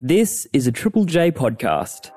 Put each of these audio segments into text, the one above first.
This is a Triple J podcast.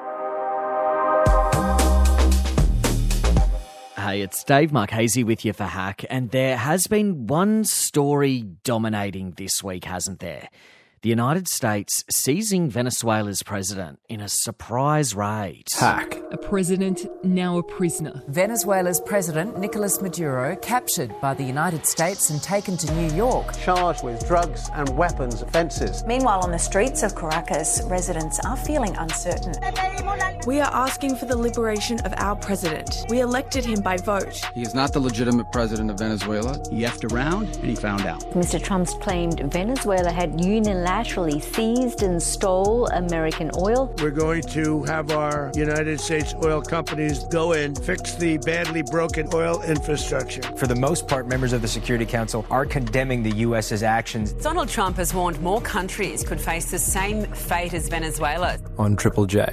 Hey, it's Dave Marchese with you for Hack, and there has been one story dominating this week, hasn't there? The United States seizing Venezuela's president in a surprise raid. Hack. A president, now a prisoner. Venezuela's president, Nicolas Maduro, captured by the United States and taken to New York. Charged with drugs and weapons offences. Meanwhile, on the streets of Caracas, residents are feeling uncertain. We are asking for the liberation of our president. We elected him by vote. He is not the legitimate president of Venezuela. He effed around and he found out. Mr. Trump's claimed Venezuela had unilaterally seized and stole American oil. We're going to have our United States oil companies go in, fix the badly broken oil infrastructure. For the most part, members of the Security Council are condemning the U.S.'s actions. Donald Trump has warned more countries could face the same fate as Venezuela. On Triple J.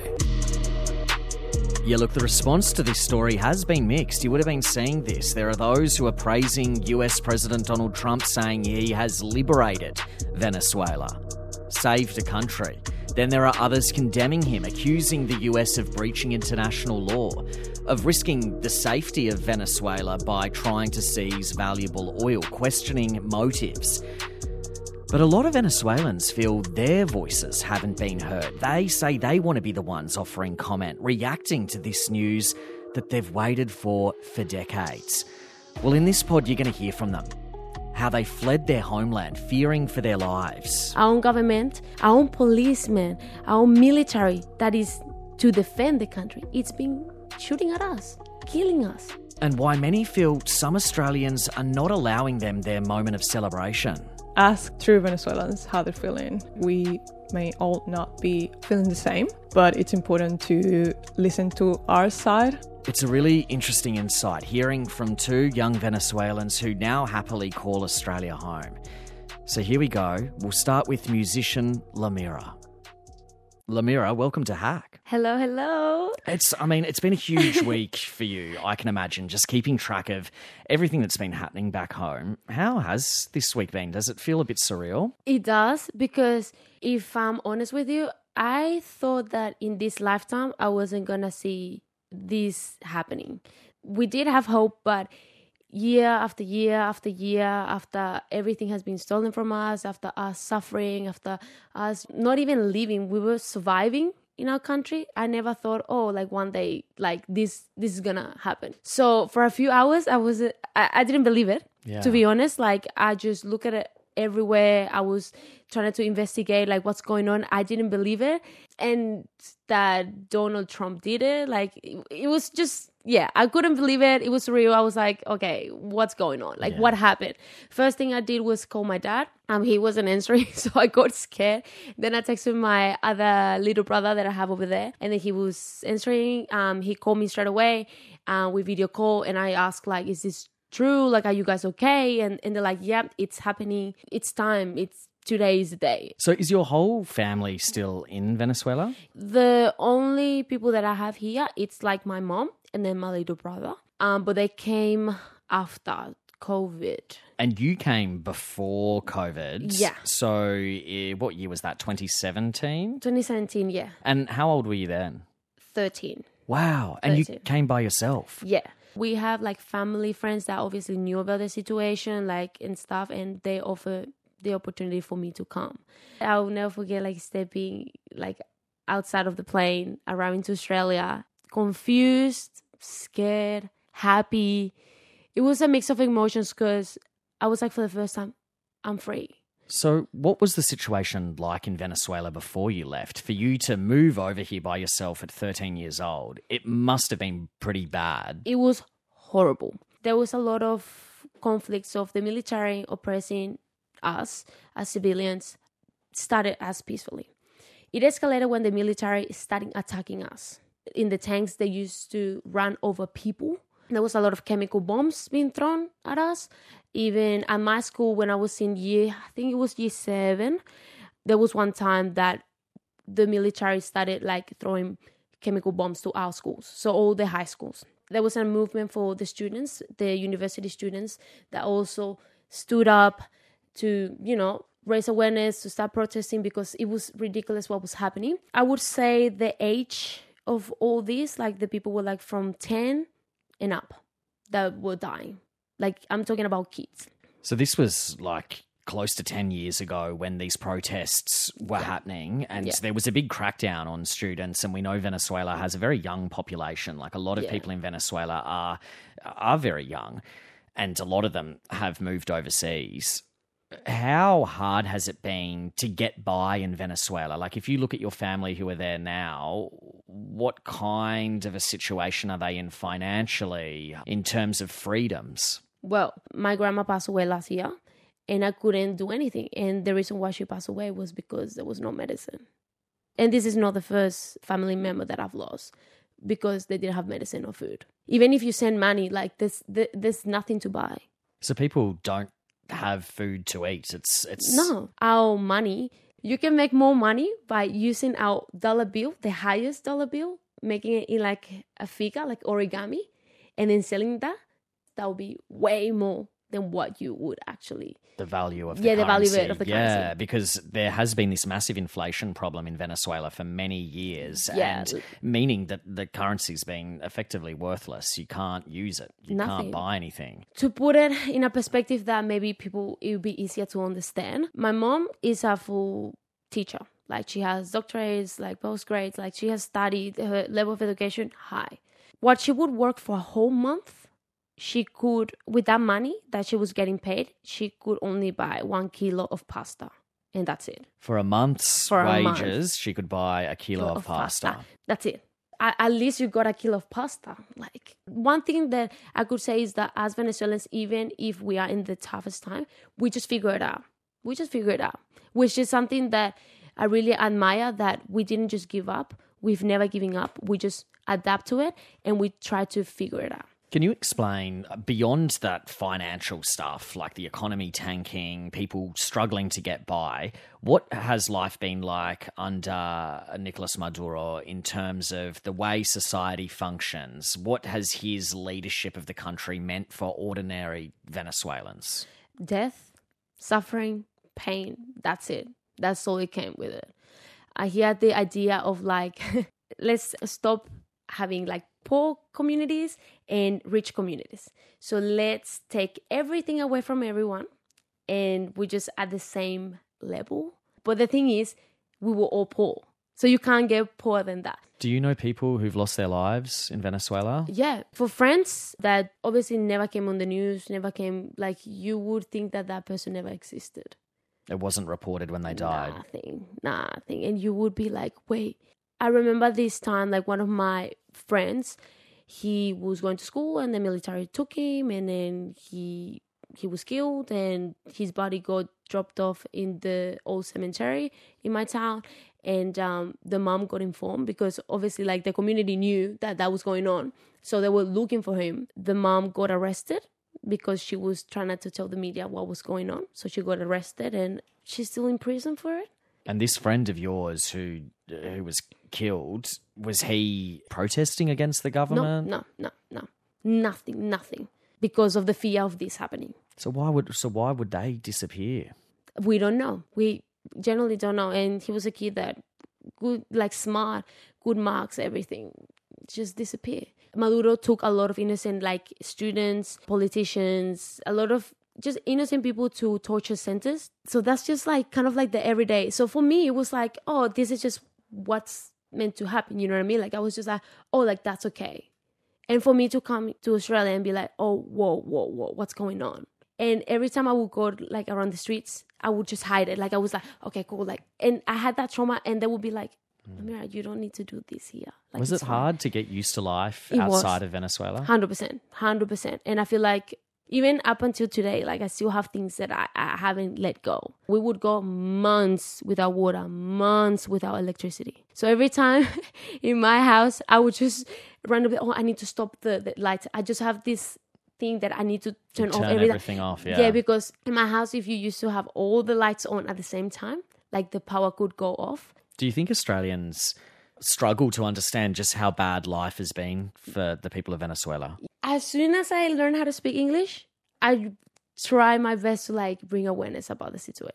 Yeah, look, the response to this story has been mixed. You would have been seeing this. There are those who are praising US President Donald Trump, saying he has liberated Venezuela, saved a country. Then there are others condemning him, accusing the US of breaching international law, of risking the safety of Venezuela by trying to seize valuable oil, questioning motives. But a lot of Venezuelans feel their voices haven't been heard. They say they want to be the ones offering comment, reacting to this news that they've waited for decades. Well, in this pod, you're going to hear from them. How they fled their homeland, fearing for their lives. Our own government, our own policemen, our own military that is to defend the country. It's been shooting at us, killing us. And why many feel some Australians are not allowing them their moment of celebration. Ask true Venezuelans how they're feeling. We may all not be feeling the same, but it's important to listen to our side. It's a really interesting insight, hearing from two young Venezuelans who now happily call Australia home. So here we go. We'll start with musician Lamira. Lamira, welcome to Hack. Hello, hello. It's been a huge week for you, I can imagine, just keeping track of everything that's been happening back home. How has this week been? Does it feel a bit surreal? It does, because if I'm honest with you, I thought that in this lifetime I wasn't going to see this happening. We did have hope, but year after year after year, after everything has been stolen from us, after us suffering, after us not even living, we were surviving in our country. I never thought, one day, this is gonna happen. So for a few hours, I didn't believe it. Yeah. To be honest, I just look at it everywhere. I was trying to investigate what's going on. I didn't believe it, and that Donald Trump did it. It was just, I couldn't believe it. It was real. I was like, okay, what's going on? What happened? First thing I did was call my dad. He wasn't answering, so I got scared. Then I texted my other little brother that I have over there, and then he was answering. He called me straight away. We video call, and I asked, is this true? Are you guys okay? And they're like, yeah, it's happening. It's time. Today is the day. So is your whole family still in Venezuela? The only people that I have here, it's my mom and then my little brother. But they came after COVID. And you came before COVID. Yeah. So what year was that, 2017? 2017, yeah. And how old were you then? 13. Wow. And 13. You came by yourself? Yeah. We have family, friends that obviously knew about the situation, and stuff, and they offered the opportunity for me to come. I'll never forget stepping outside of the plane, arriving to Australia, confused, scared, happy. It was a mix of emotions because I was for the first time, I'm free. So what was the situation like in Venezuela before you left? For you to move over here by yourself at 13 years old, it must have been pretty bad. It was horrible. There was a lot of conflicts of the military oppressing us as civilians. Started as peacefully. It escalated when the military started attacking us. In the tanks, they used to run over people. There was a lot of chemical bombs being thrown at us. Even at my school, when I was in year 7, there was one time that the military started throwing chemical bombs to our schools. So all the high schools. There was a movement for the students, the university students, that also stood up to, raise awareness, to start protesting because it was ridiculous what was happening. I would say the age of all this, like the people were like from 10 and up that were dying. Like I'm talking about kids. So this was like close to 10 years ago when these protests were happening, and there was a big crackdown on students, and we know Venezuela has a very young population. Like a lot of people in Venezuela are very young, and a lot of them have moved overseas. How hard has it been to get by in Venezuela? Like if you look at your family who are there now, what kind of a situation are they in financially in terms of freedoms? Well, my grandma passed away last year. And I couldn't do anything. And the reason why she passed away was because there was no medicine. And this is not the first family member that I've lost because they didn't have medicine or food. Even if you send money, like there's nothing to buy. So people don't have food to eat. It's No. Our money, you can make more money by using our dollar bill, the highest dollar bill, making it in like a figure, like origami, and then selling that. That would be way more than what you would actually... The value of the currency. The value of the currency. Yeah, because there has been this massive inflation problem in Venezuela for many years, and meaning that the currency's been effectively worthless. You can't use it. You can't buy anything. To put it in a perspective that maybe it would be easier to understand, my mom is a full teacher. Like she has doctorates, like postgrades, like she has studied, her level of education high. What she would work for a whole month, she could, with that money that she was getting paid, she could only buy 1 kilo of pasta. And that's it. For a month's wages, she could buy a kilo of pasta. That's it. At least you got a kilo of pasta. Like one thing that I could say is that as Venezuelans, even if we are in the toughest time, we just figure it out. Which is something that I really admire, that we didn't just give up. We've never given up. We just adapt to it and we try to figure it out. Can you explain, beyond that financial stuff, like the economy tanking, people struggling to get by, what has life been like under Nicolas Maduro in terms of the way society functions? What has his leadership of the country meant for ordinary Venezuelans? Death, suffering, pain, that's it. That's all it came with it. He had the idea of like, let's stop having like poor communities and rich communities. So let's take everything away from everyone and we just at the same level. But the thing is, we were all poor. So you can't get poorer than that. Do you know people who've lost their lives in Venezuela? Yeah. For friends that obviously never came on the news, never came, like you would think that person never existed. It wasn't reported when they died? Nothing. And you would be like, wait. I remember this time, like one of my friends, he was going to school and the military took him and then he was killed and his body got dropped off in the old cemetery in my town. And the mom got informed because obviously like the community knew that was going on. So they were looking for him. The mom got arrested because she was trying not to tell the media what was going on. So she got arrested and she's still in prison for it. And this friend of yours who was killed, was he protesting against the government? No. Nothing. Because of the fear of this happening. So why would they disappear? We don't know. We generally don't know. And he was a kid that good, like smart, good marks, everything, just disappeared. Maduro took a lot of innocent like students, politicians, a lot of just innocent people to torture centers. So that's just like kind of like the everyday. So for me, it was like, oh, this is just what's meant to happen. You know what I mean? Like I was just like, oh, like that's okay. And for me to come to Australia and be like, oh, whoa, what's going on? And every time I would go like around the streets, I would just hide it. Like I was like, okay, cool. Like, and I had that trauma and they would be like, Amira, you don't need to do this here. Like, was it hard to get used to life outside of Venezuela? 100%. And I feel like even up until today, like I still have things that I haven't let go. We would go months without water, months without electricity. So every time in my house, I would just randomly, I need to stop the lights. I just have this thing that I need to turn off everything off. Yeah, because in my house, if you used to have all the lights on at the same time, like the power could go off. Do you think Australians struggle to understand just how bad life has been for the people of Venezuela? As soon as I learn how to speak English, I try my best to like bring awareness about the situation.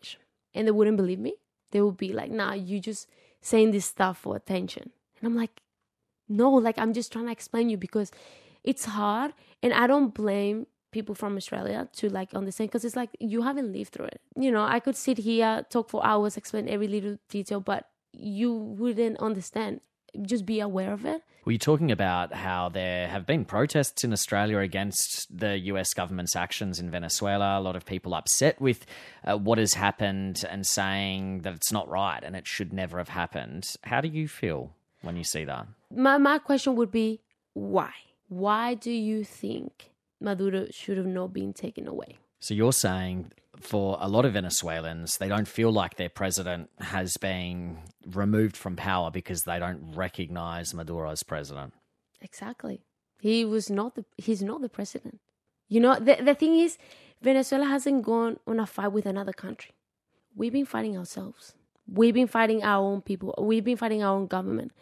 and they wouldn't believe me. They would be like, nah, you just saying this stuff for attention. And I'm like, no, like I'm just trying to explain you because it's hard. And I don't blame people from Australia to like understand, because it's like you haven't lived through it. You know, I could sit here, talk for hours, explain every little detail, but you wouldn't understand. Just be aware of it. Were you talking about how there have been protests in Australia against the US government's actions in Venezuela? A lot of people upset with what has happened and saying that it's not right and it should never have happened. How do you feel when you see that? My question would be, why? Why do you think Maduro should have not been taken away? So you're saying for a lot of Venezuelans, they don't feel like their president has been removed from power because they don't recognize Maduro as president. Exactly. He's not the president. You know, the thing is, Venezuela hasn't gone on a fight with another country. We've been fighting ourselves. We've been fighting our own people. We've been fighting our own government,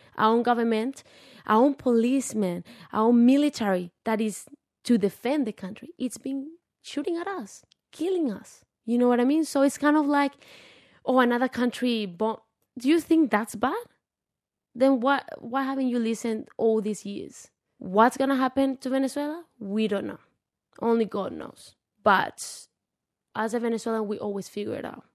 our own policemen, our own military that is to defend the country. It's been shooting at us, killing us. You know what I mean? So it's kind of like, oh, another country bomb. Do you think that's bad? Then why haven't you listened all these years? What's going to happen to Venezuela? We don't know. Only God knows. But as a Venezuelan, we always figure it out.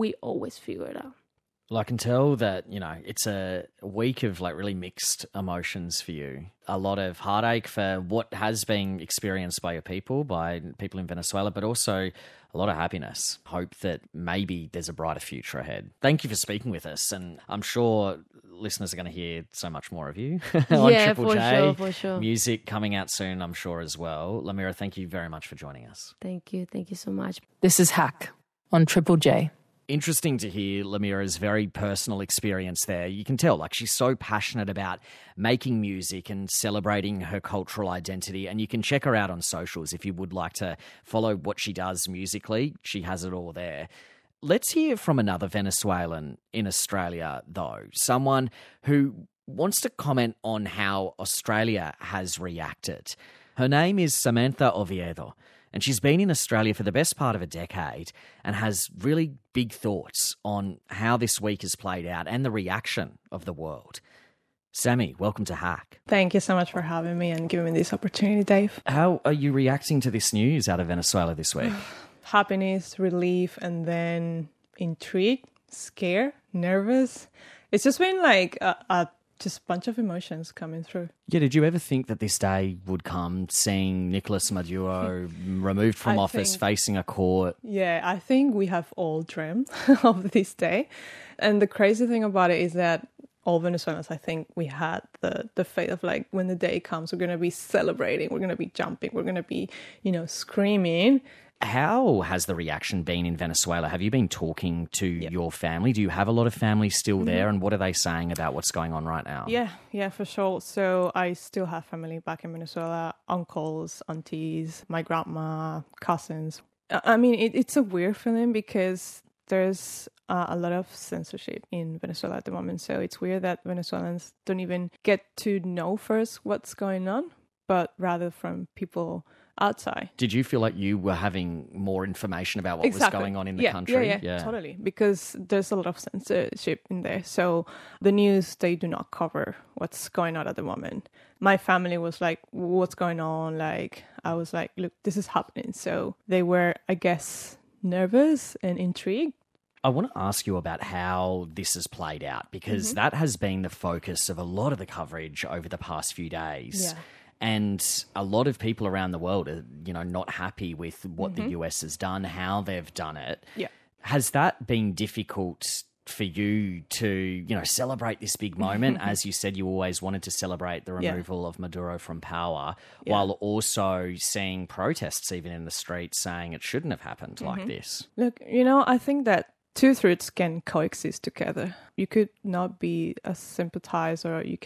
Well, I can tell that, you know, it's a week of like really mixed emotions for you. A lot of heartache for what has been experienced by people in Venezuela, but also a lot of happiness. Hope that maybe there's a brighter future ahead. Thank you for speaking with us. And I'm sure listeners are going to hear so much more of you on Triple J. For sure. Music coming out soon, I'm sure, as well. Lamira, thank you very much for joining us. Thank you so much. This is Hack on Triple J. Interesting to hear Lamira's very personal experience there. You can tell, like, she's so passionate about making music and celebrating her cultural identity. And you can check her out on socials if you would like to follow what she does musically. She has it all there. Let's hear from another Venezuelan in Australia, though. Someone who wants to comment on how Australia has reacted. Her name is Samantha Oviedo. And she's been in Australia for the best part of a decade and has really big thoughts on how this week has played out and the reaction of the world. Sammy, welcome to Hack. Thank you so much for having me and giving me this opportunity, Dave. How are you reacting to this news out of Venezuela this week? Happiness, relief, and then intrigue, scared, nervous. It's just been like a bunch of emotions coming through. Yeah, did you ever think that this day would come, seeing Nicolas Maduro removed from office, facing a court? Yeah, I think we have all dreamed of this day. And the crazy thing about it is that all Venezuelans, I think we had the faith of like, when the day comes, we're going to be celebrating, we're going to be jumping, we're going to be, screaming. How has the reaction been in Venezuela? Have you been talking to your family? Do you have a lot of family still there? And what are they saying about what's going on right now? Yeah, for sure. So I still have family back in Venezuela, uncles, aunties, my grandma, cousins. I mean, it's a weird feeling because there's a lot of censorship in Venezuela at the moment. So it's weird that Venezuelans don't even get to know first what's going on, but rather from people outside. Did you feel like you were having more information about what was going on in the country? Yeah, totally. Because there's a lot of censorship in there. So the news, they do not cover what's going on at the moment. My family was like, what's going on? Like, I was like, look, this is happening. So they were, I guess, nervous and intrigued. I want to ask you about how this has played out, because that has been the focus of a lot of the coverage over the past few days. Yeah. And a lot of people around the world are, not happy with what the US has done, how they've done it. Yeah. Has that been difficult for you to, celebrate this big moment? As you said, you always wanted to celebrate the removal of Maduro from power, while also seeing protests even in the streets saying it shouldn't have happened like this. Look, I think that two truths can coexist together. You could not be a sympathizer. You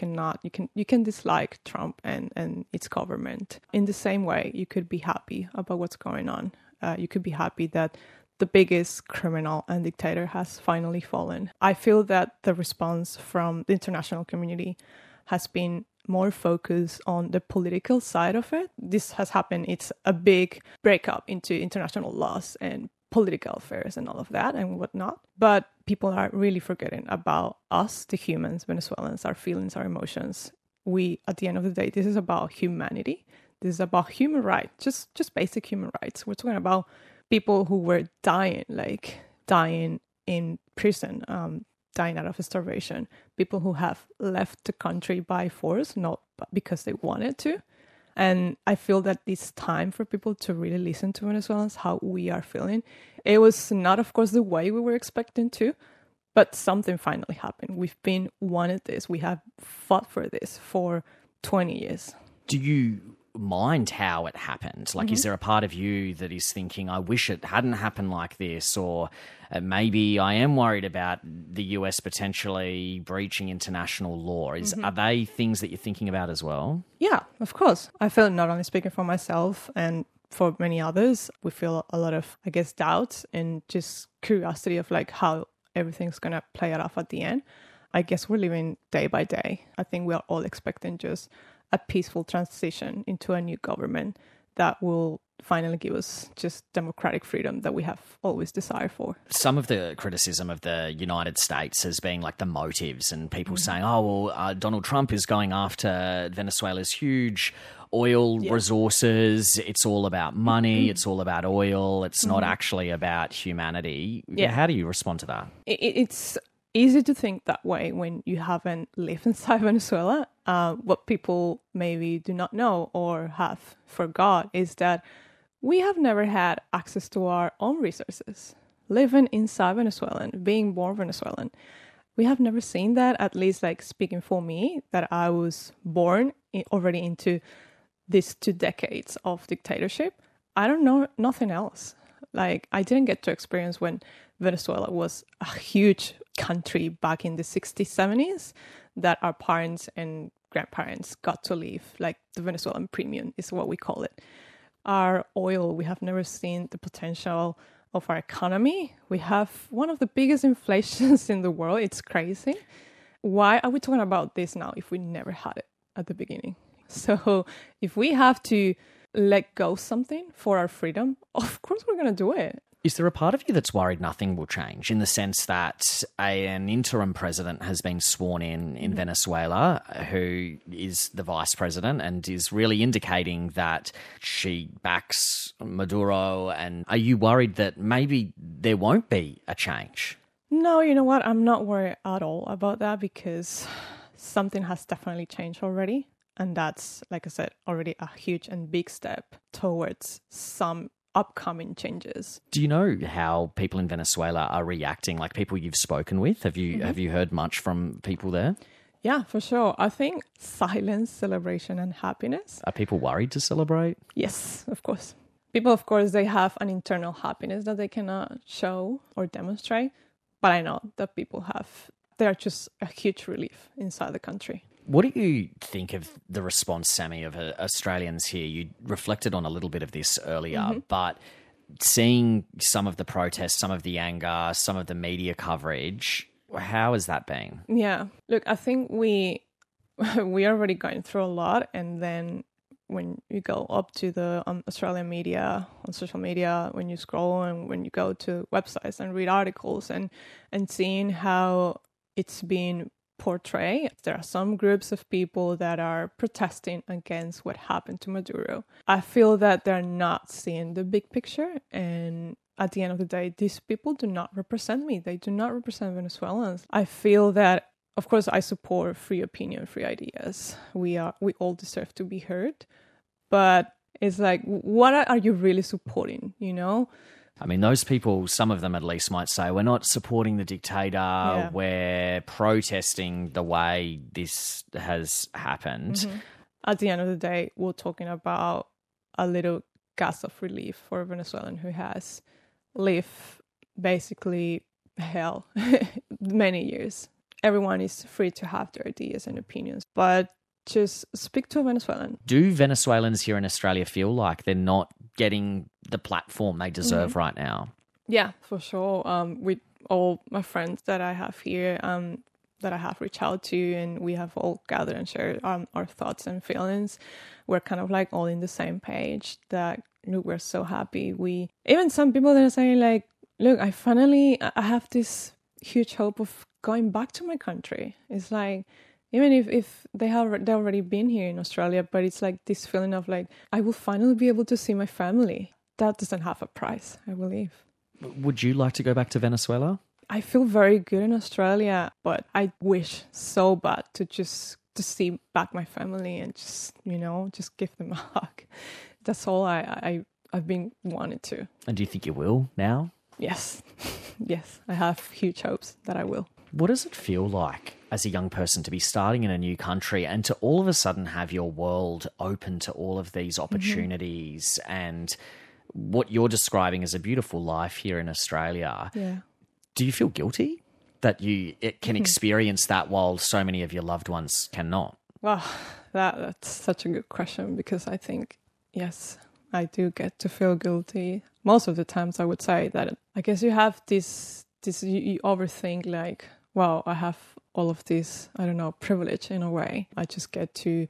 can dislike Trump and its government. In the same way, you could be happy about what's going on. You could be happy that the biggest criminal and dictator has finally fallen. I feel that the response from the international community has been more focused on the political side of it. This has happened. It's a big breakup into international laws and political affairs and all of that and whatnot. But people are really forgetting about us, the humans, Venezuelans, our feelings, our emotions. We, at the end of the day, this is about humanity. This is about human rights, just basic human rights. We're talking about people who were dying in prison, dying out of starvation. People who have left the country by force, not because they wanted to. And I feel that it's time for people to really listen to Venezuelans, how we are feeling. It was not, of course, the way we were expecting to, but something finally happened. We've been wanted this. We have fought for this for 20 years. Do you mind how it happened? Like, is there a part of you that is thinking, I wish it hadn't happened like this, or maybe I am worried about the US potentially breaching international law? Are they things that you're thinking about as well? Yeah, of course. I feel, not only speaking for myself and for many others, we feel a lot of, I guess, doubts and just curiosity of like how everything's going to play it off at the end. I guess we're living day by day. I think we are all expecting just a peaceful transition into a new government that will finally give us just democratic freedom that we have always desired for. Some of the criticism of the United States has been like the motives and people saying, oh, well, Donald Trump is going after Venezuela's huge oil resources. It's all about money. It's all about oil. It's not actually about humanity. How do you respond to that? It's easy to think that way when you haven't lived inside Venezuela. What people maybe do not know or have forgot is that we have never had access to our own resources. Living inside Venezuelan, being born Venezuelan, we have never seen that, at least like speaking for me, that I was born already into these 2 decades of dictatorship. I don't know nothing else. Like, I didn't get to experience when Venezuela was a huge country back in the 60s, 70s, that our parents and grandparents got to live. Like, the Venezuelan premium is what we call it. Our oil, we have never seen the potential of our economy. We have one of the biggest inflations in the world. It's crazy. Why are we talking about this now if we never had it at the beginning? So if we have to let go something for our freedom, of course we're going to do it. Is there a part of you that's worried nothing will change, in the sense that an interim president has been sworn in Venezuela, who is the vice president and is really indicating that she backs Maduro? And are you worried that maybe there won't be a change? No, you know what? I'm not worried at all about that, because something has definitely changed already. And that's, like I said, already a huge and big step towards some upcoming changes. Do you know how people in Venezuela are reacting? Like, people you've spoken with? Have you heard much from people there? Yeah, for sure. I think silence, celebration, and happiness. Are people worried to celebrate? Yes, of course. People, of course, they have an internal happiness that they cannot show or demonstrate. But I know that people they're just a huge relief inside the country. What do you think of the response, Sammy, of Australians here? You reflected on a little bit of this earlier, but seeing some of the protests, some of the anger, some of the media coverage, how has that been? Yeah. Look, I think we are already going through a lot. And then when you go up to the Australian media, on social media, when you scroll and when you go to websites and read articles and seeing how it's been portray. There are some groups of people that are protesting against what happened to Maduro. I feel that they're not seeing the big picture, and at the end of the day, these people do not represent me. They do not represent Venezuelans. I feel that, of course, I support free opinion, free ideas. We all deserve to be heard, but it's like, what are you really supporting, you know? I mean, those people, some of them at least, might say, we're not supporting the dictator, we're protesting the way this has happened. At the end of the day, we're talking about a little gas of relief for a Venezuelan who has lived basically hell many years. Everyone is free to have their ideas and opinions, but just speak to a Venezuelan. Do Venezuelans here in Australia feel like they're not getting the platform they deserve right now? Yeah, for sure. With all my friends that I have here, that I have reached out to, and we have all gathered and shared our thoughts and feelings, we're kind of like all in the same page that look, we're so happy. Even some people that are saying like, look, I have this huge hope of going back to my country. It's like, even if they've already been here in Australia, but it's like this feeling of like, I will finally be able to see my family. That doesn't have a price, I believe. Would you like to go back to Venezuela? I feel very good in Australia, but I wish so bad to see back my family and just give them a hug. That's all I've been wanting to. And do you think you will now? Yes. Yes, I have huge hopes that I will. What does it feel like as a young person to be starting in a new country and to all of a sudden have your world open to all of these opportunities and what you're describing as a beautiful life here in Australia? Yeah. Do you feel guilty that you can experience that while so many of your loved ones cannot? Well, that's such a good question, because I think, yes, I do get to feel guilty. Most of the times I would say that I guess you have this you overthink like, wow, I have all of this, I don't know, privilege in a way. I just get to,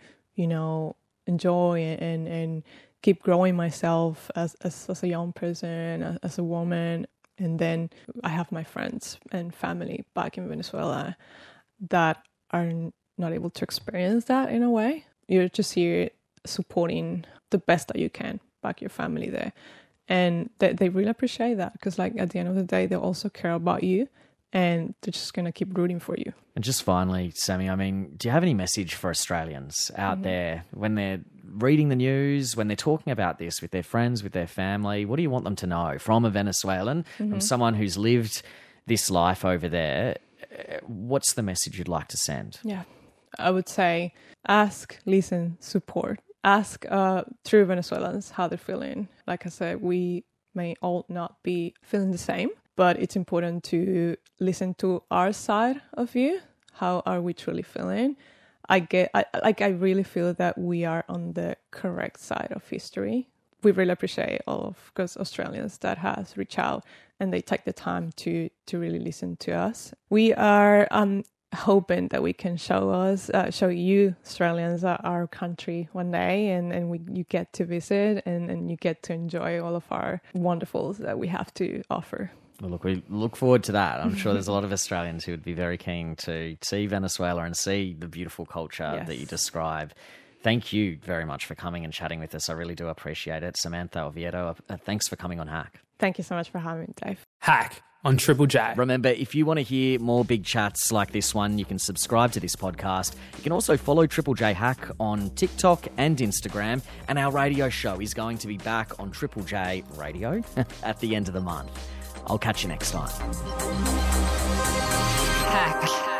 enjoy and keep growing myself as a young person, as a woman. And then I have my friends and family back in Venezuela that are not able to experience that in a way. You're just here supporting the best that you can, back your family there. And they really appreciate that, because like at the end of the day, they also care about you and they're just going to keep rooting for you. And just finally, Sammy, I mean, do you have any message for Australians out there when they're reading the news, when they're talking about this with their friends, with their family? What do you want them to know from a Venezuelan, from someone who's lived this life over there? What's the message you'd like to send? Yeah, I would say ask, listen, support. Ask true Venezuelans how they're feeling. Like I said, we may all not be feeling the same, but it's important to listen to our side of you. How are we truly feeling? I really feel that we are on the correct side of history. We really appreciate all of those Australians that has reached out and they take the time to really listen to us. We are hoping that we can show you Australians our country one day, and you get to visit and you get to enjoy all of our wonderfuls that we have to offer. Well, look, we look forward to that. I'm sure there's a lot of Australians who would be very keen to see Venezuela and see the beautiful culture that you describe. Thank you very much for coming and chatting with us. I really do appreciate it. Samantha Oviedo, thanks for coming on Hack. Thank you so much for having me, Dave. Hack on Triple J. Remember, if you want to hear more big chats like this one, you can subscribe to this podcast. You can also follow Triple J Hack on TikTok and Instagram. And our radio show is going to be back on Triple J Radio at the end of the month. I'll catch you next time. Hack.